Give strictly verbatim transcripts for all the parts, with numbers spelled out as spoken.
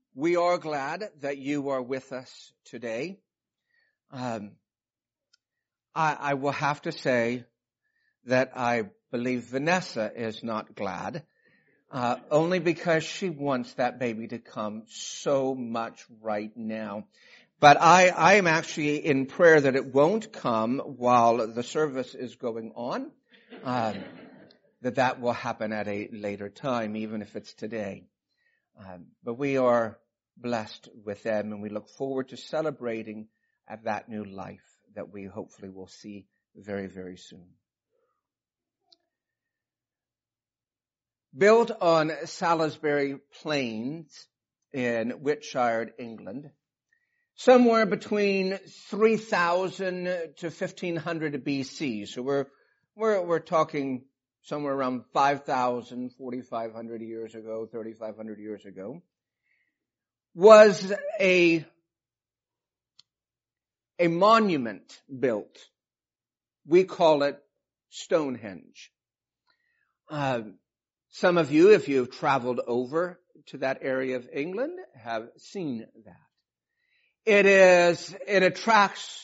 We are glad that you are with us today. Um, I, I will have to say that I believe Vanessa is not glad, uh, only because she wants that baby to come so much right now. But I, I am actually in prayer that it won't come while the service is going on, um, that that will happen at a later time, even if it's today. Um, but we are blessed with them, and we look forward to celebrating at that new life that we hopefully will see very, very soon. Built on Salisbury Plains in Wiltshire, England, somewhere between three thousand to fifteen hundred B C. So we're we're we're talking somewhere around five thousand, forty-five hundred years ago, thirty-five hundred years ago, was a, a monument built. We call it Stonehenge. Uh, some of you, if you've traveled over to that area of England, have seen that. It is, it attracts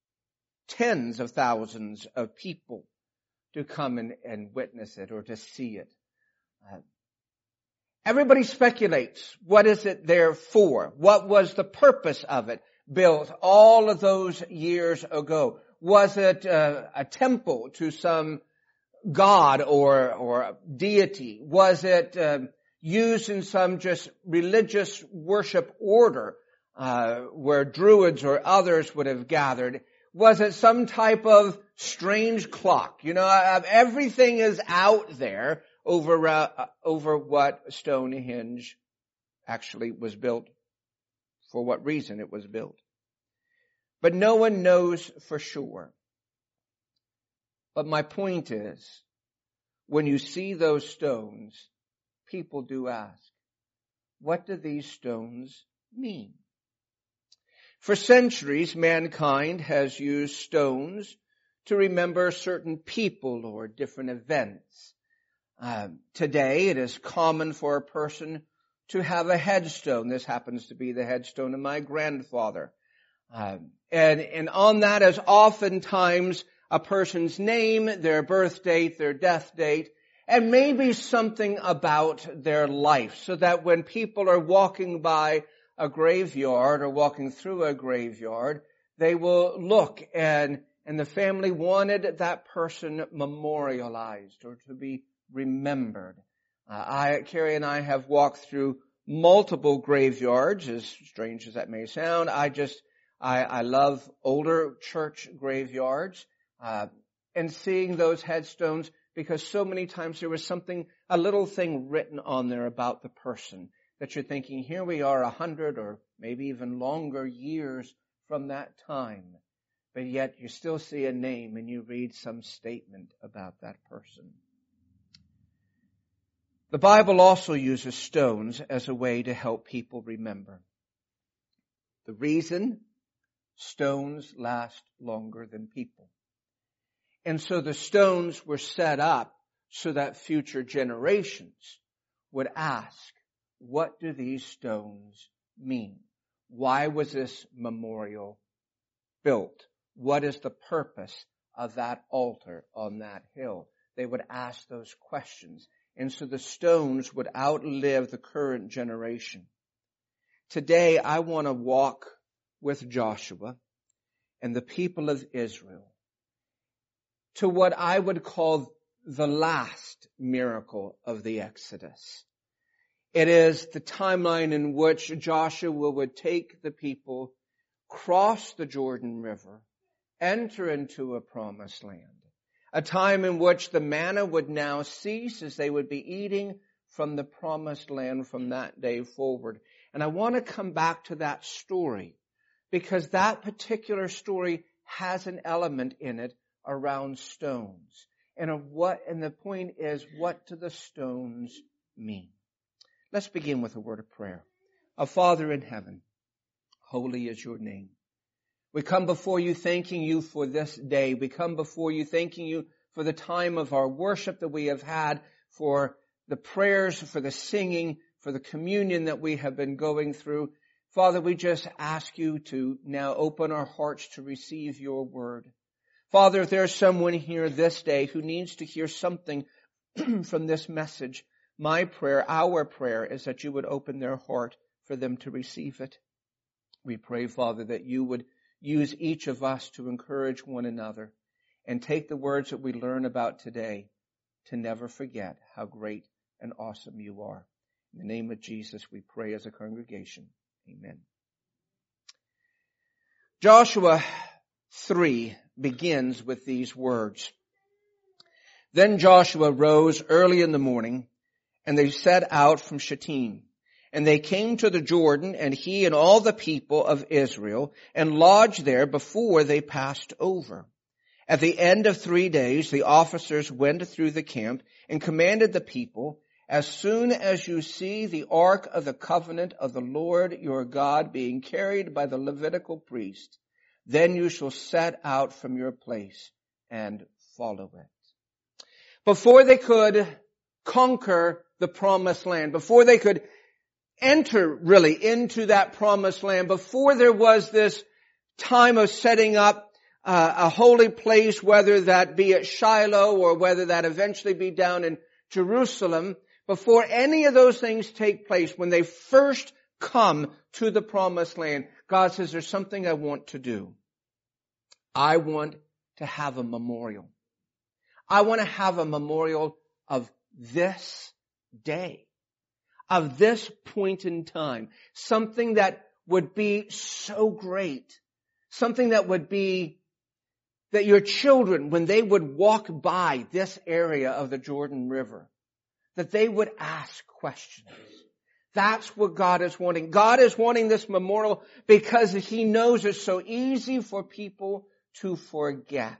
tens of thousands of people to come and, and witness it or to see it. Uh, everybody speculates, what is it there for? What was the purpose of it built all of those years ago? Was it uh, a temple to some god or, or deity? Was it uh, used in some just religious worship order uh, where druids or others would have gathered? Was it some type of strange clock? You know, uh, everything is out there over uh, over what Stonehenge actually was built, for what reason it was built. But no one knows for sure. But my point is, when you see those stones, people do ask, what do these stones mean? For centuries, mankind has used stones to remember certain people or different events. Um, today, it is common for a person to have a headstone. This happens to be the headstone of my grandfather. Um, and, and on that is oftentimes a person's name, their birth date, their death date, and maybe something about their life, so that when people are walking by a graveyard or walking through a graveyard, they will look and, and the family wanted that person memorialized or to be remembered. Uh, I, Carrie and I have walked through multiple graveyards, as strange as that may sound. I just, I, I love older church graveyards, uh, and seeing those headstones, because so many times there was something, a little thing written on there about the person, that you're thinking, here we are a hundred or maybe even longer years from that time. But yet you still see a name and you read some statement about that person. The Bible also uses stones as a way to help people remember. The reason? Stones last longer than people. And so the stones were set up so that future generations would ask, what do these stones mean? Why was this memorial built? What is the purpose of that altar on that hill? They would ask those questions. And so the stones would outlive the current generation. Today, I want to walk with Joshua and the people of Israel to what I would call the last miracle of the Exodus. It is the timeline in which Joshua would take the people, cross the Jordan River, enter into a promised land. A time in which the manna would now cease as they would be eating from the promised land from that day forward. And I want to come back to that story because that particular story has an element in it around stones. And of what, and the point is, what do the stones mean? Let's begin with a word of prayer. Our Father in heaven, holy is your name. We come before you thanking you for this day. We come before you thanking you for the time of our worship that we have had, for the prayers, for the singing, for the communion that we have been going through. Father, we just ask you to now open our hearts to receive your word. Father, if there's someone here this day who needs to hear something from this message, my prayer, our prayer, is that you would open their heart for them to receive it. We pray, Father, that you would use each of us to encourage one another and take the words that we learn about today to never forget how great and awesome you are. In the name of Jesus, we pray as a congregation. Amen. Joshua three begins with these words. Then Joshua rose early in the morning, and they set out from Shittim. And they came to the Jordan, and he and all the people of Israel, and lodged there before they passed over. At the end of three days, the officers went through the camp and commanded the people, as soon as you see the ark of the covenant of the Lord your God being carried by the Levitical priest, then you shall set out from your place and follow it. Before they could conquer the promised land, before they could enter really into that promised land, before there was this time of setting up uh, a holy place, whether that be at Shiloh or whether that eventually be down in Jerusalem, before any of those things take place, when they first come to the promised land, God says, there's something I want to do. I want to have a memorial. I want to have a memorial of this day, of this point in time. Something that would be so great. Something that would be, that your children, when they would walk by this area of the Jordan River, that they would ask questions. That's what God is wanting. God is wanting this memorial because He knows it's so easy for people to forget.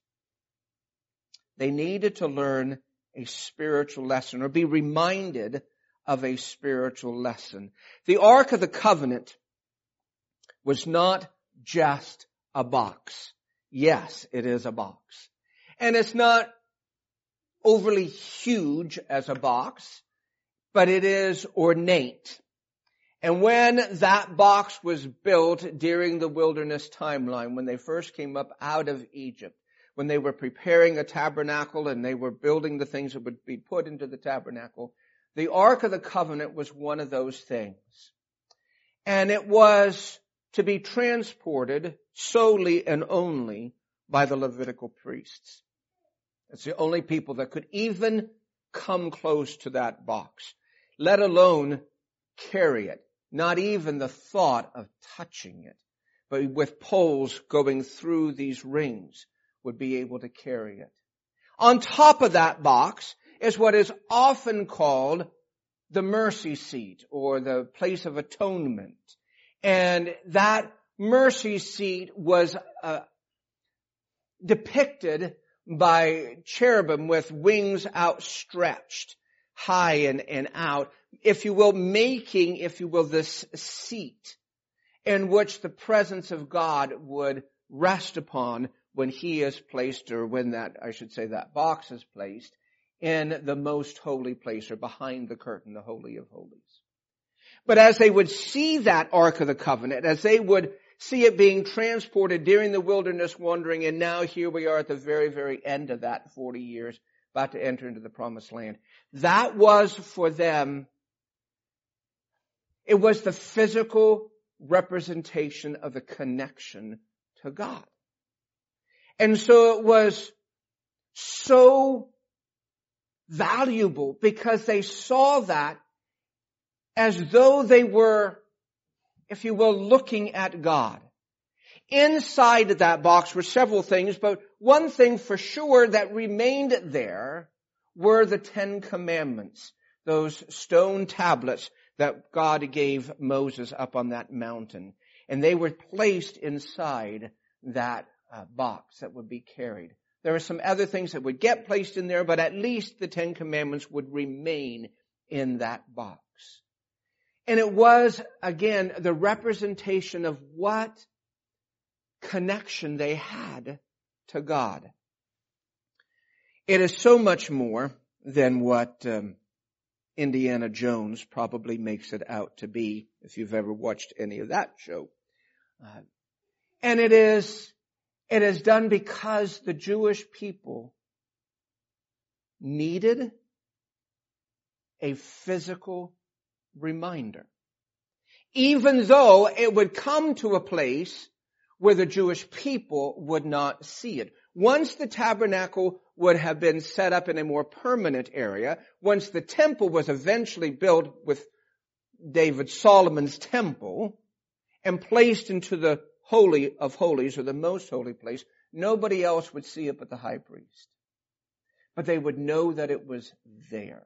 They needed to learn a spiritual lesson or be reminded of a spiritual lesson. The Ark of the Covenant was not just a box. Yes, it is a box. And it's not overly huge as a box, but it is ornate. And when that box was built during the wilderness timeline, when they first came up out of Egypt, when they were preparing a tabernacle and they were building the things that would be put into the tabernacle, the Ark of the Covenant was one of those things. And it was to be transported solely and only by the Levitical priests. It's the only people that could even come close to that box, let alone carry it. Not even the thought of touching it, but with poles going through these rings would be able to carry it. On top of that box is what is often called the mercy seat or the place of atonement. And that mercy seat was uh, depicted by cherubim with wings outstretched, high and, and out, if you will, making, if you will, this seat in which the presence of God would rest upon when He is placed, or when that, I should say, that box is placed in the most holy place, or behind the curtain, the Holy of Holies. But as they would see that Ark of the Covenant, as they would see it being transported during the wilderness wandering, and now here we are at the very, very end of that forty years, about to enter into the promised land. That was for them, it was the physical representation of the connection to God. And so it was so valuable because they saw that as though they were, if you will, looking at God. Inside that box were several things, but one thing for sure that remained there were the Ten Commandments, those stone tablets that God gave Moses up on that mountain. And they were placed inside that uh, box that would be carried. There are some other things that would get placed in there, but at least the Ten Commandments would remain in that box. And it was, again, the representation of what connection they had to God. It is so much more than what um, Indiana Jones probably makes it out to be, if you've ever watched any of that show. Uh, and it is, it is done because the Jewish people needed a physical reminder. Even though it would come to a place where the Jewish people would not see it. Once the tabernacle would have been set up in a more permanent area, once the temple was eventually built with David Solomon's temple and placed into the Holy of Holies, or the most holy place, nobody else would see it but the high priest. But they would know that it was there.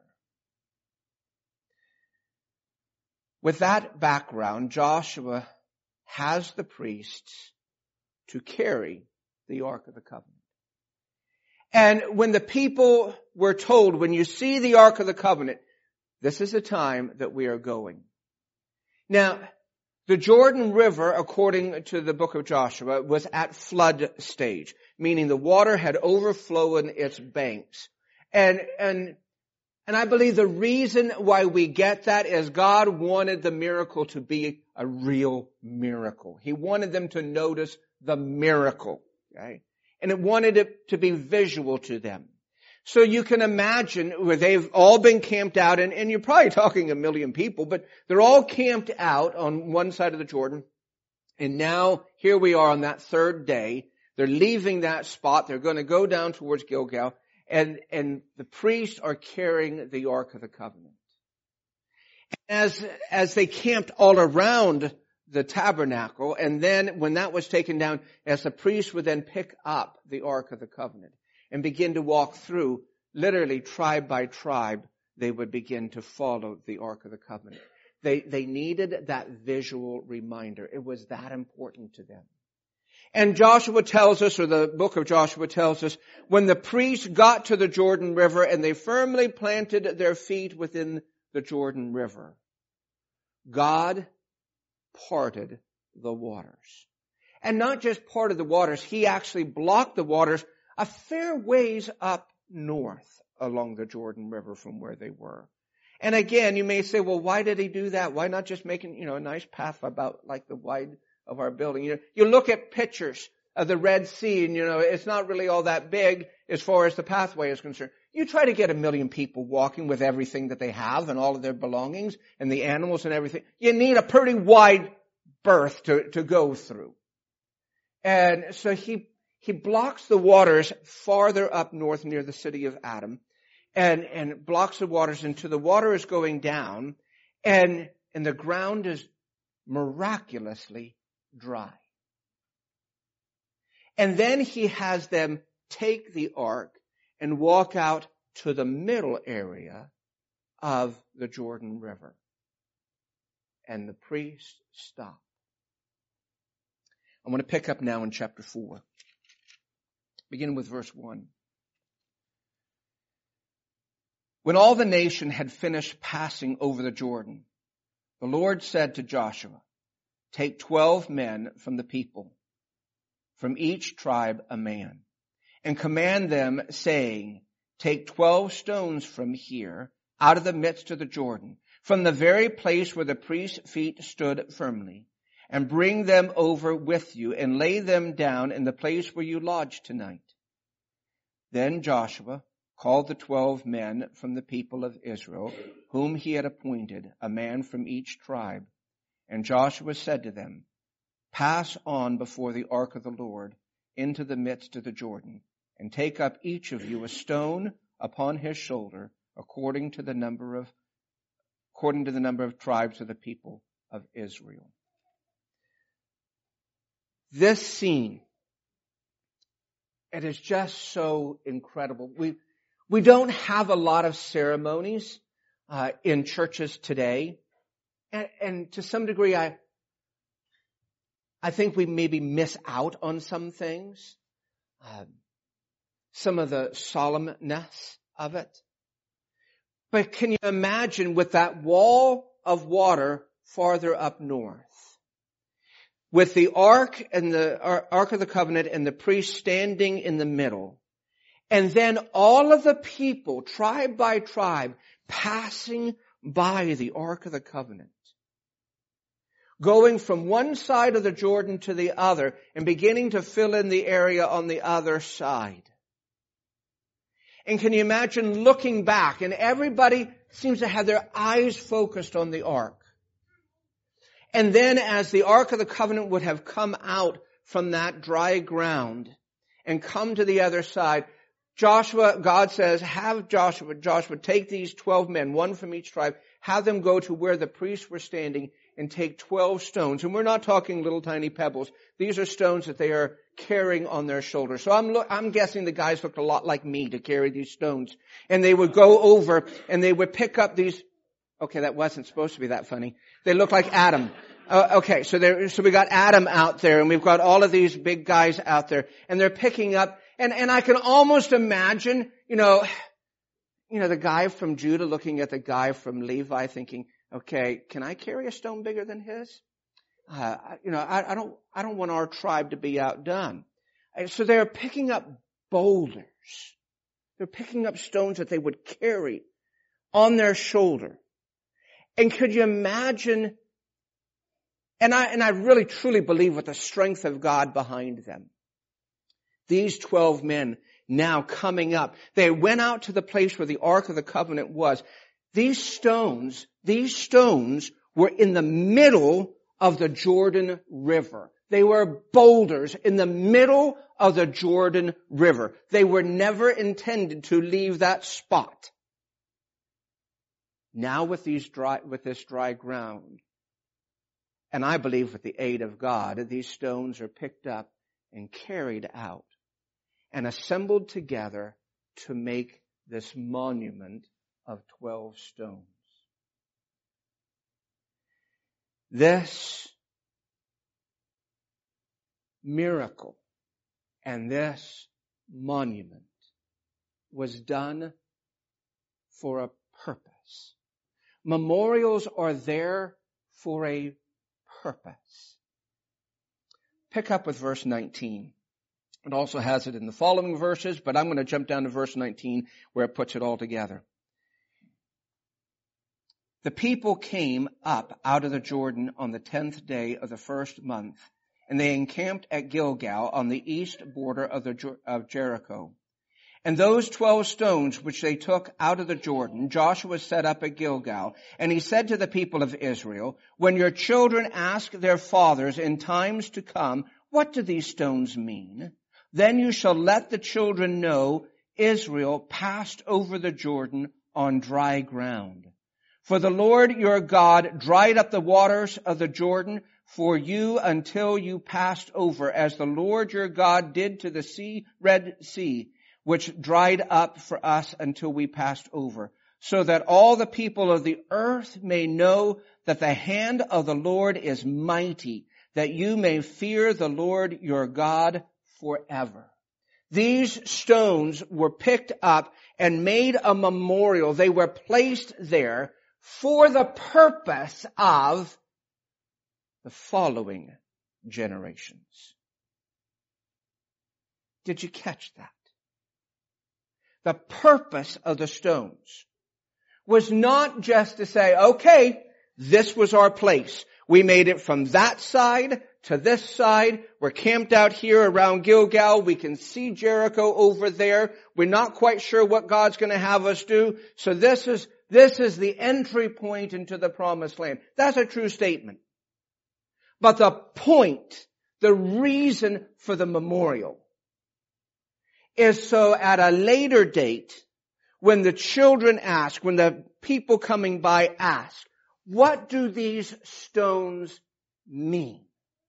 With that background, Joshua has the priests to carry the Ark of the Covenant. And when the people were told, when you see the Ark of the Covenant, this is the time that we are going. Now, the Jordan River, according to the book of Joshua, was at flood stage, meaning the water had overflown its banks. And, and, and I believe the reason why we get that is God wanted the miracle to be a real miracle. He wanted them to notice the miracle, okay? And it wanted it to be visual to them. So you can imagine where they've all been camped out, and, and you're probably talking a million people, but they're all camped out on one side of the Jordan. And now here we are on that third day. They're leaving that spot. They're going to go down towards Gilgal, and, and the priests are carrying the Ark of the Covenant. As, as they camped all around the tabernacle, and then when that was taken down, as the priests would then pick up the Ark of the Covenant and begin to walk through, literally tribe by tribe, they would begin to follow the Ark of the Covenant. They, they needed that visual reminder. It was that important to them. And Joshua tells us, or the book of Joshua tells us, when the priests got to the Jordan River and they firmly planted their feet within the Jordan River, God parted the waters. And not just parted the waters, He actually blocked the waters a fair ways up north along the Jordan River from where they were. And again, you may say, well, why did He do that? Why not just making, you know, a nice path about like the wide of our building? You know, you look at pictures of the Red Sea and, you know, it's not really all that big as far as the pathway is concerned. You try to get a million people walking with everything that they have and all of their belongings and the animals and everything. You need a pretty wide berth to, to go through. And so he, he blocks the waters farther up north near the city of Adam and, and blocks the waters until the water is going down and, and the ground is miraculously dry. And then he has them take the ark and walk out to the middle area of the Jordan River. And the priests stop. I want to pick up now in chapter four. Begin with verse one. When all the nation had finished passing over the Jordan, the Lord said to Joshua, "Take twelve men from the people, from each tribe a man, and command them, saying, Take twelve stones from here, out of the midst of the Jordan, from the very place where the priest's feet stood firmly, and bring them over with you, and lay them down in the place where you lodge tonight." Then Joshua called the twelve men from the people of Israel, whom he had appointed, a man from each tribe. And Joshua said to them, "Pass on before the ark of the Lord into the midst of the Jordan, and take up each of you a stone upon his shoulder, according to the number of, according to the number of tribes of the people of Israel." This scene, it is just so incredible. We, we don't have a lot of ceremonies uh, in churches today. And, and to some degree, I, I think we maybe miss out on some things. Uh, some of the solemnness of it. But can you imagine with that wall of water farther up north, with the ark and the ark of the covenant and the priest standing in the middle, and then all of the people, tribe by tribe, passing by the Ark of the Covenant, going from one side of the Jordan to the other and beginning to fill in the area on the other side. And can you imagine looking back, and everybody seems to have their eyes focused on the Ark. And then as the Ark of the Covenant would have come out from that dry ground and come to the other side, Joshua, God says, have Joshua, Joshua take these twelve men, one from each tribe, have them go to where the priests were standing and take twelve stones. And we're not talking little tiny pebbles. These are stones that they are carrying on their shoulders. So I'm, lo- I'm guessing the guys looked a lot like me to carry these stones. And they would go over and they would pick up these. Okay, that wasn't supposed to be that funny. They look like Adam. Uh, okay, so there, so we got Adam out there and we've got all of these big guys out there and they're picking up, and, and I can almost imagine, you know, you know, the guy from Judah looking at the guy from Levi thinking, okay, can I carry a stone bigger than his? Uh, you know, I, I don't, I don't want our tribe to be outdone. And so they're picking up boulders. They're picking up stones that they would carry on their shoulder. And could you imagine, and I, and I really truly believe with the strength of God behind them, these twelve men now coming up, they went out to the place where the Ark of the Covenant was. These stones, these stones were in the middle of the Jordan River. They were boulders in the middle of the Jordan River. They were never intended to leave that spot. Now with these dry, with this dry ground, and I believe with the aid of God, these stones are picked up and carried out and assembled together to make this monument of twelve stones. This miracle and this monument was done for a purpose. Memorials are there for a purpose. Pick up with verse nineteen. It also has it in the following verses, but I'm going to jump down to verse nineteen where it puts it all together. The people came up out of the Jordan on the tenth day of the first month, and they encamped at Gilgal on the east border of, the, of Jericho. And those twelve stones which they took out of the Jordan, Joshua set up at Gilgal. And he said to the people of Israel, when your children ask their fathers in times to come, what do these stones mean? Then you shall let the children know Israel passed over the Jordan on dry ground. For the Lord your God dried up the waters of the Jordan for you until you passed over, as the Lord your God did to the sea, Red Sea, which dried up for us until we passed over, so that all the people of the earth may know that the hand of the Lord is mighty, that you may fear the Lord your God forever. These stones were picked up and made a memorial. They were placed there for the purpose of the following generations. Did you catch that? The purpose of the stones was not just to say, okay, this was our place. We made it from that side to this side. We're camped out here around Gilgal. We can see Jericho over there. We're not quite sure what God's going to have us do. So this is, this is the entry point into the promised land. That's a true statement. But the point, the reason for the memorial is so at a later date, when the children ask, when the people coming by ask, what do these stones mean?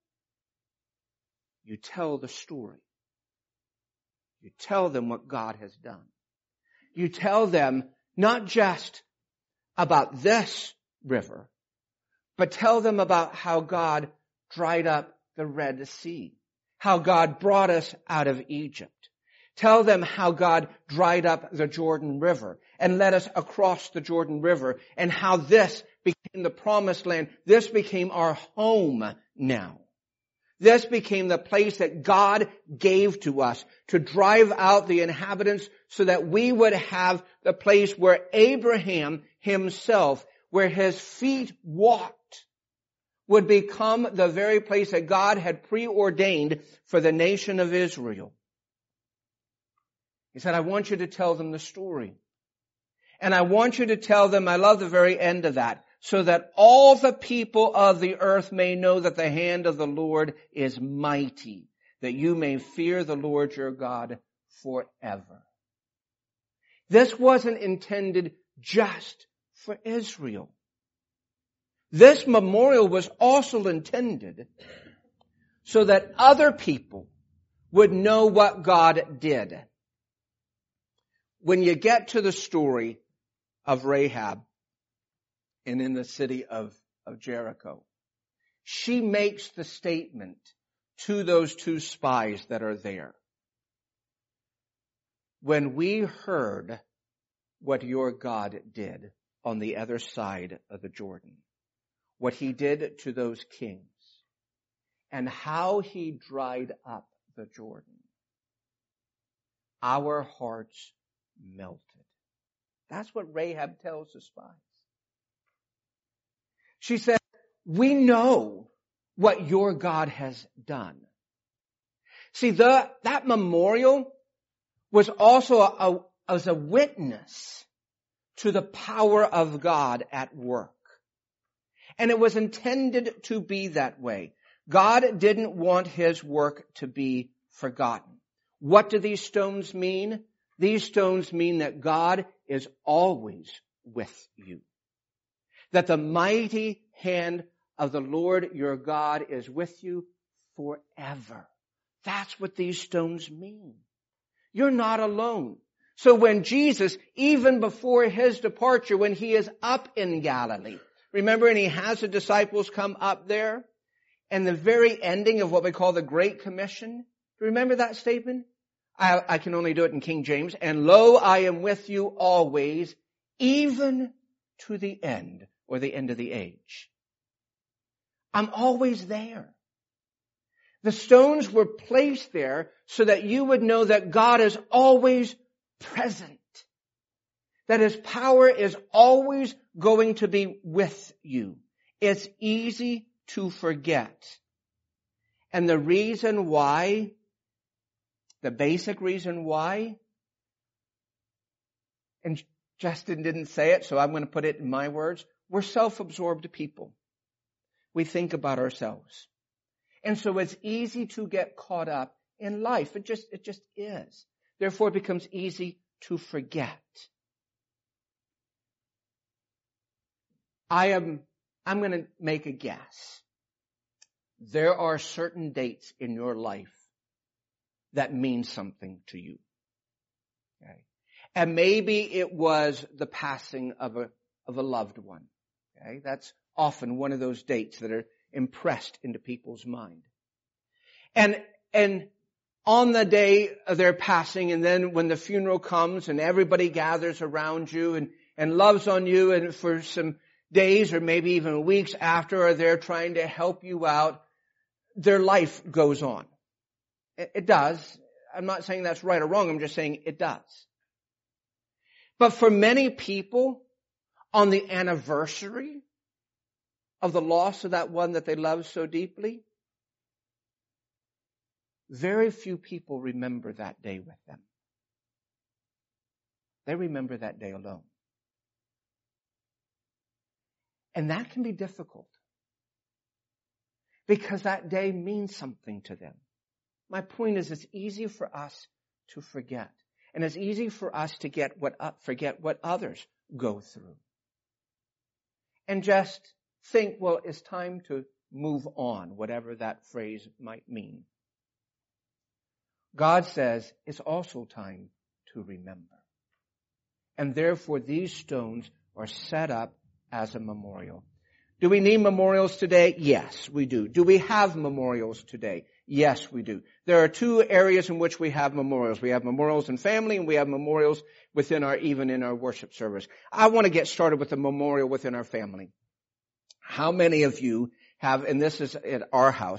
You tell the story. You tell them what God has done. You tell them not just about this river, but tell them about how God dried up the Red Sea, how God brought us out of Egypt. Tell them how God dried up the Jordan River and led us across the Jordan River, and how this became the promised land. This became our home now. This became the place that God gave to us to drive out the inhabitants so that we would have the place where Abraham himself, where his feet walked, would become the very place that God had preordained for the nation of Israel. He said, I want you to tell them the story. And I want you to tell them, I love the very end of that, so that all the people of the earth may know that the hand of the Lord is mighty, that you may fear the Lord your God forever. This wasn't intended just for Israel. This memorial was also intended so that other people would know what God did. When you get to the story of Rahab and in the city of, of Jericho, she makes the statement to those two spies that are there. When we heard what your God did on the other side of the Jordan, what he did to those kings, and how he dried up the Jordan, our hearts melted. That's what Rahab tells the spies. She said, we know what your God has done. See, the, that memorial was also a, a, as a witness to the power of God at work. And it was intended to be that way. God didn't want his work to be forgotten. What do these stones mean? These stones mean that God is always with you. That the mighty hand of the Lord your God is with you forever. That's what these stones mean. You're not alone. So when Jesus, even before his departure, when he is up in Galilee, remember, and he has the disciples come up there, and the very ending of what we call the Great Commission, remember that statement? I, I can only do it in King James. And lo, I am with you always, even to the end, or the end of the age. I'm always there. The stones were placed there so that you would know that God is always present. That his power is always going to be with you. It's easy to forget. And the reason why, the basic reason why, and Justin didn't say it, so I'm going to put it in my words, we're self-absorbed people. We think about ourselves. And so it's easy to get caught up in life. It just, it just is. Therefore, it becomes easy to forget. I am, I'm going to make a guess. There are certain dates in your life that mean something to you. Okay? And maybe it was the passing of a, of a loved one. Okay? That's often one of those dates that are impressed into people's mind. And, and on the day of their passing, and then when the funeral comes and everybody gathers around you and, and loves on you, and for some days or maybe even weeks after, or they're trying to help you out, their life goes on. It, it does. I'm not saying that's right or wrong. I'm just saying it does. But for many people, on the anniversary of the loss of that one that they love so deeply, very few people remember that day with them. They remember that day alone. And that can be difficult because that day means something to them. My point is, it's easy for us to forget. And it's easy for us to get what uh, forget what others go through. And just think, well, it's time to move on, whatever that phrase might mean. God says it's also time to remember. And therefore, these stones are set up as a memorial. Do we need memorials today? Yes, we do. Do we have memorials today? Yes, we do. There are two areas in which we have memorials. We have memorials in family, and we have memorials within our, even in our worship service. I want to get started with a memorial within our family. How many of you have, and this is at our house,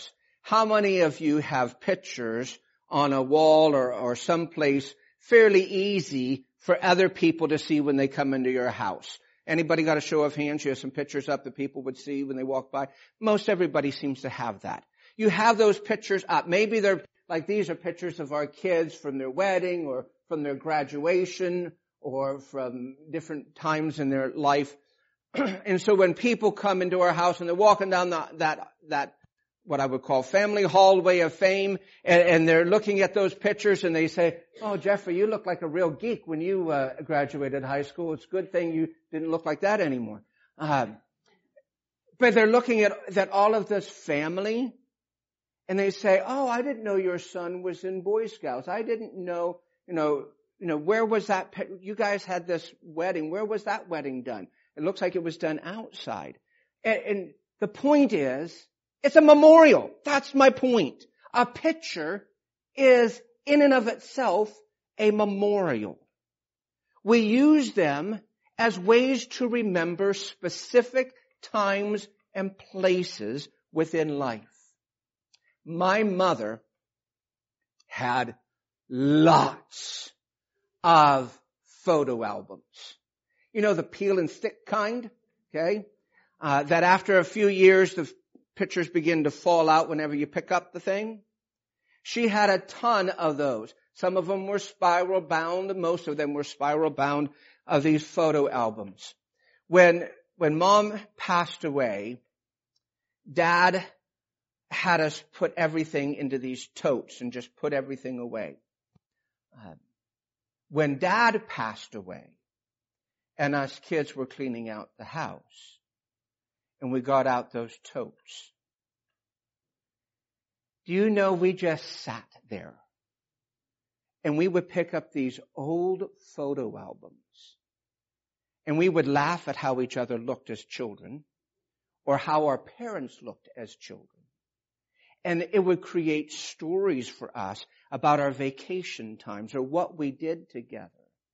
How many of you have pictures on a wall or, or someplace fairly easy for other people to see when they come into your house? Anybody got a show of hands? You have some pictures up that people would see when they walk by? Most everybody seems to have that. You have those pictures up. Maybe they're like these are pictures of our kids from their wedding or from their graduation or from different times in their life. And so when people come into our house and they're walking down the, that, that, what I would call family hallway of fame, and, and they're looking at those pictures and they say, "Oh, Jeffrey, you look like a real geek when you uh, graduated high school. It's a good thing you didn't look like that anymore." Uh, but they're looking at, at all of this family, and they say, "Oh, I didn't know your son was in Boy Scouts. I didn't know, you know, you know, where was that, you guys had this wedding. Where was that wedding done? It looks like it was done outside." And, and the point is, it's a memorial. That's my point. A picture is in and of itself a memorial. We use them as ways to remember specific times and places within life. My mother had lots of photo albums. You know, the peel and stick kind, okay? Uh, that after a few years, the pictures begin to fall out whenever you pick up the thing. She had a ton of those. Some of them were spiral bound. Most of them were spiral bound of these photo albums. When, when Mom passed away, Dad had us put everything into these totes and just put everything away. Uh, when Dad passed away, and us kids were cleaning out the house, and we got out those totes, do you know we just sat there and we would pick up these old photo albums and we would laugh at how each other looked as children or how our parents looked as children. And it would create stories for us about our vacation times or what we did together.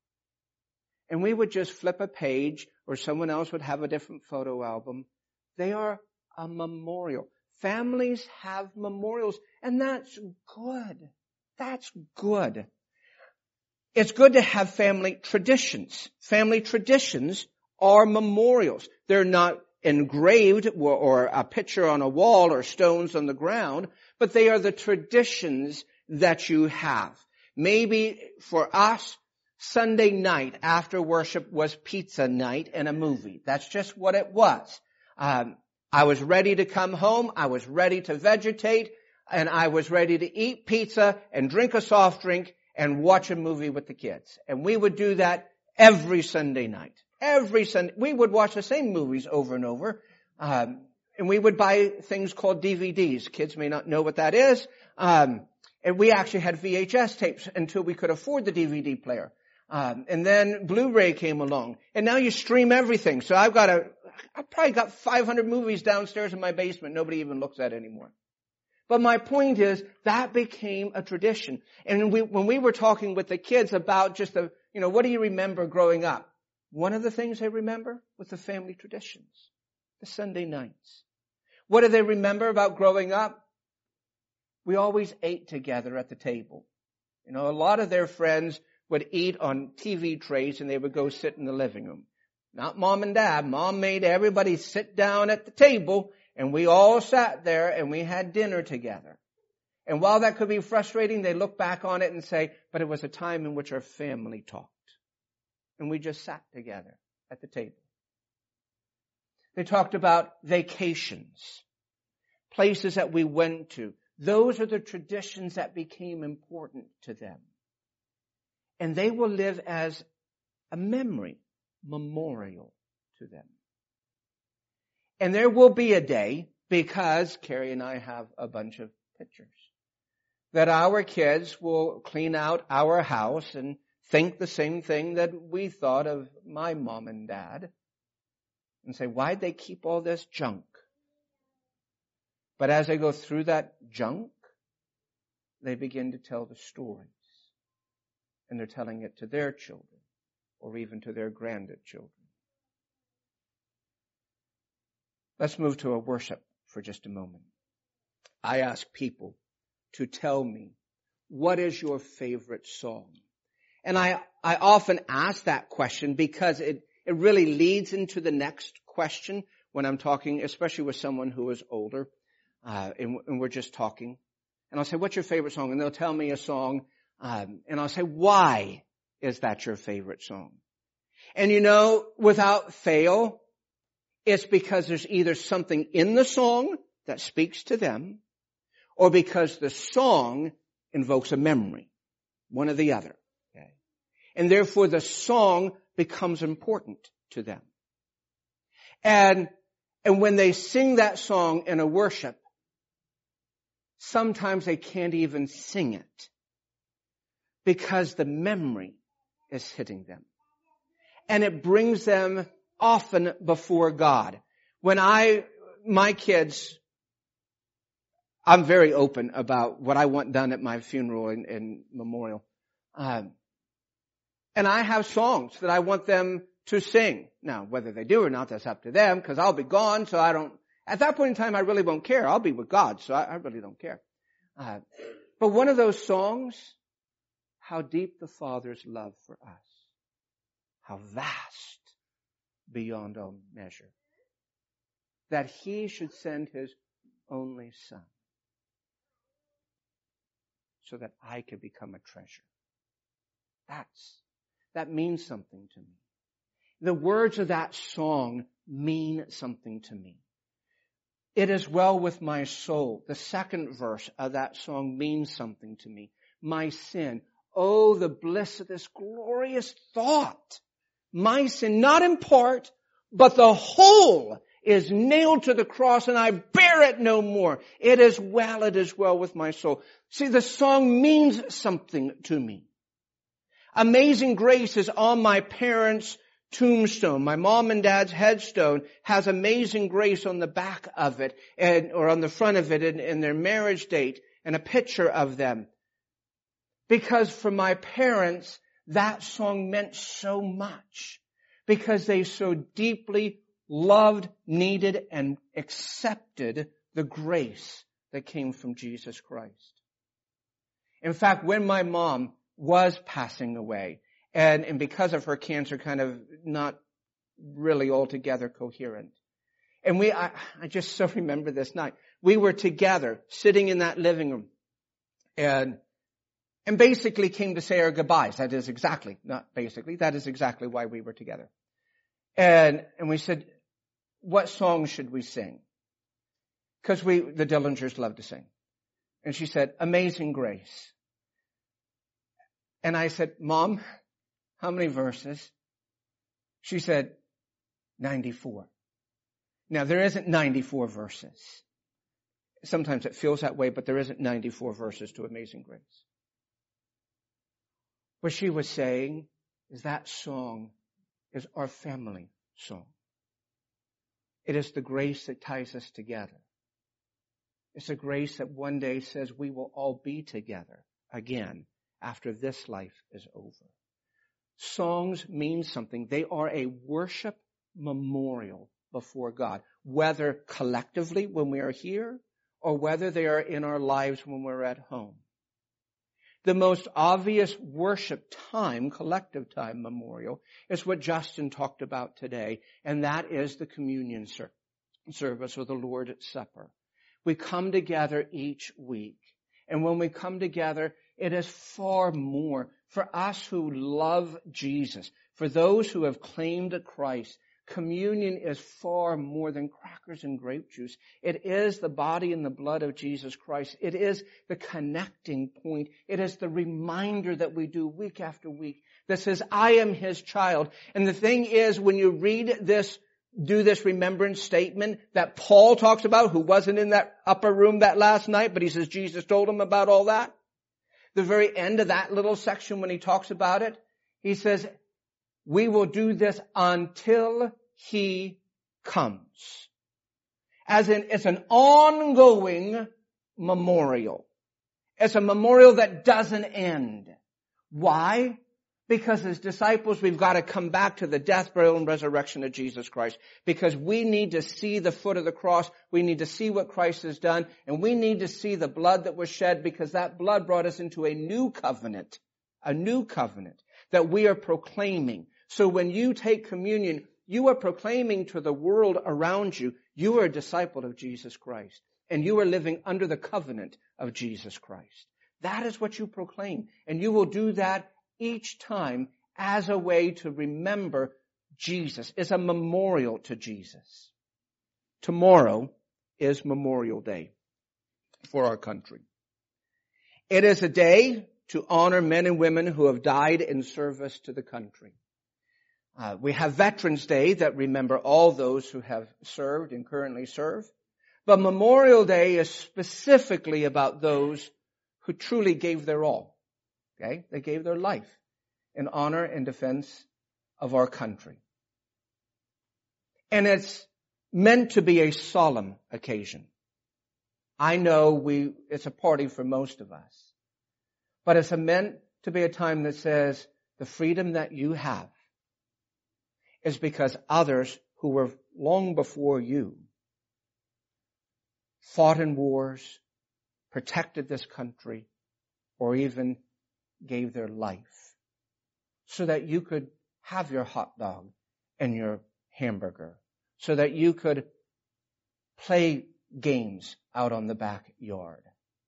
And we would just flip a page or someone else would have a different photo album. They are a memorial. Families have memorials, and that's good. That's good. It's good to have family traditions. Family traditions are memorials. They're not engraved or, or a picture on a wall or stones on the ground, but they are the traditions that you have. Maybe for us, Sunday night after worship was pizza night and a movie. That's just what it was. Um, I was ready to come home. I was ready to vegetate, and I was ready to eat pizza and drink a soft drink and watch a movie with the kids. And we would do that every Sunday night. Every Sunday. We would watch the same movies over and over. Um, and we would buy things called D V Ds. Kids may not know what that is. Um, and we actually had V H S tapes until we could afford the D V D player. Um, and then Blu-ray came along. And now you stream everything. So I've got a, I've probably got five hundred movies downstairs in my basement nobody even looks at anymore. But my point is, that became a tradition. And we, when we were talking with the kids about just the, you know, what do you remember growing up? One of the things they remember was the family traditions, the Sunday nights. What do they remember about growing up? We always ate together at the table. You know, a lot of their friends would eat on T V trays and they would go sit in the living room. Not Mom and Dad. Mom made everybody sit down at the table and we all sat there and we had dinner together. And while that could be frustrating, they look back on it and say, but it was a time in which our family talked. And we just sat together at the table. They talked about vacations, places that we went to. Those are the traditions that became important to them. And they will live as a memory, memorial to them. And there will be a day, because Carrie and I have a bunch of pictures, that our kids will clean out our house and think the same thing that we thought of my mom and dad and say, why'd they keep all this junk? But as they go through that junk, they begin to tell the stories. And they're telling it to their children or even to their grandchildren. Let's move to our worship for just a moment. I ask people to tell me, what is your favorite song? And I, I often ask that question because it, it really leads into the next question when I'm talking, especially with someone who is older, uh, and, and we're just talking. And I'll say, what's your favorite song? And they'll tell me a song, um, and I'll say, why is that your favorite song? And you know, without fail, it's because there's either something in the song that speaks to them, or because the song invokes a memory, one or the other. Okay? And therefore the song becomes important to them. And, and when they sing that song in a worship, sometimes they can't even sing it because the memory is hitting them. And it brings them often before God. When I, my kids, I'm very open about what I want done at my funeral and, and memorial. Um, and I have songs that I want them to sing. Now, whether they do or not, that's up to them, because I'll be gone, so I don't, at that point in time, I really won't care. I'll be with God, so I, I really don't care. Uh, but one of those songs, how deep the Father's love for us. How vast beyond all measure. That He should send His only Son. So that I could become a treasure. That's, that means something to me. The words of that song mean something to me. It is well with my soul. The second verse of that song means something to me. My sin. Oh, the bliss of this glorious thought. My sin, not in part, but the whole is nailed to the cross and I bear it no more. It is well, it is well with my soul. See, the song means something to me. Amazing Grace is on my parents' tombstone. My mom and dad's headstone has Amazing Grace on the back of it, and, or on the front of it, and, and their marriage date, and a picture of them. Because for my parents, that song meant so much. Because they so deeply loved, needed, and accepted the grace that came from Jesus Christ. In fact, when my mom was passing away, and, and because of her cancer kind of not really altogether coherent, and we, I, I just so remember this night, we were together, sitting in that living room, and and basically came to say our goodbyes. That is exactly, not basically, that is exactly why we were together. And, and we said, what song should we sing? Because we, the Dillingers love to sing. And she said, Amazing Grace. And I said, Mom, how many verses? She said, ninety-four. Now there isn't ninety-four verses. Sometimes it feels that way, but there isn't ninety-four verses to Amazing Grace. What she was saying is that song is our family song. It is the grace that ties us together. It's a grace that one day says we will all be together again after this life is over. Songs mean something. They are a worship memorial before God, whether collectively when we are here or whether they are in our lives when we're at home. The most obvious worship time, collective time memorial, is what Justin talked about today, and that is the communion ser- service or the Lord's Supper. We come together each week, and when we come together, it is far more for us who love Jesus, for those who have claimed Christ. Communion is far more than crackers and grape juice. It is the body and the blood of Jesus Christ. It is the connecting point. It is the reminder that we do week after week that says, I am His child. And the thing is, when you read this, do this remembrance statement that Paul talks about, who wasn't in that upper room that last night, but he says Jesus told him about all that. The very end of that little section when he talks about it, he says, we will do this until He comes. As in, it's an ongoing memorial. It's a memorial that doesn't end. Why? Because as disciples, we've got to come back to the death, burial, and resurrection of Jesus Christ. Because we need to see the foot of the cross. We need to see what Christ has done. And we need to see the blood that was shed, because that blood brought us into a new covenant. A new covenant that we are proclaiming. So when you take communion, you are proclaiming to the world around you, you are a disciple of Jesus Christ. And you are living under the covenant of Jesus Christ. That is what you proclaim. And you will do that each time as a way to remember Jesus. It's a memorial to Jesus. Tomorrow is Memorial Day for our country. It is a day to honor men and women who have died in service to the country. Uh, we have Veterans Day that remember all those who have served and currently serve. But Memorial Day is specifically about those who truly gave their all. Okay? They gave their life in honor and defense of our country. And it's meant to be a solemn occasion. I know we, it's a party for most of us. But it's meant to be a time that says the freedom that you have is because others who were long before you fought in wars, protected this country, or even gave their life so that you could have your hot dog and your hamburger, so that you could play games out on the backyard.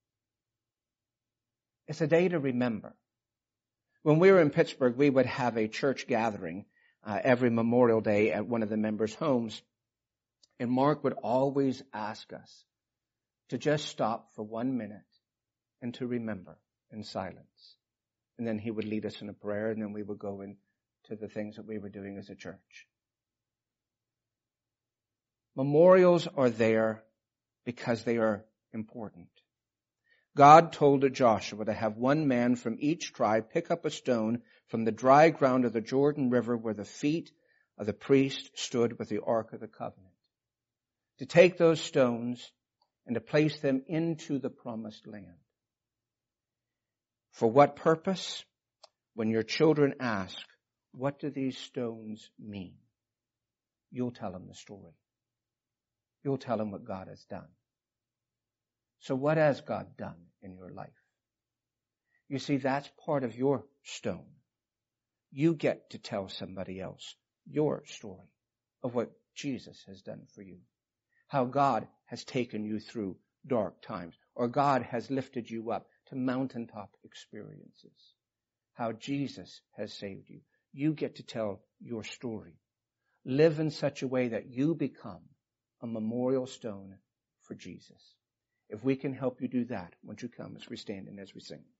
It's a day to remember. When we were in Pittsburgh, we would have a church gathering uh, every Memorial Day at one of the members' homes. And Mark would always ask us to just stop for one minute and to remember in silence. And then he would lead us in a prayer, and then we would go into the things that we were doing as a church. Memorials are there because they are important. God told Joshua to have one man from each tribe pick up a stone from the dry ground of the Jordan River where the feet of the priest stood with the Ark of the Covenant. To take those stones and to place them into the promised land. For what purpose? When your children ask, what do these stones mean? You'll tell them the story. You'll tell them what God has done. So what has God done in your life? You see, that's part of your stone. You get to tell somebody else your story of what Jesus has done for you. How God has taken you through dark times, or God has lifted you up to mountaintop experiences. How Jesus has saved you. You get to tell your story. Live in such a way that you become a memorial stone for Jesus. If we can help you do that, won't you come as we stand and as we sing?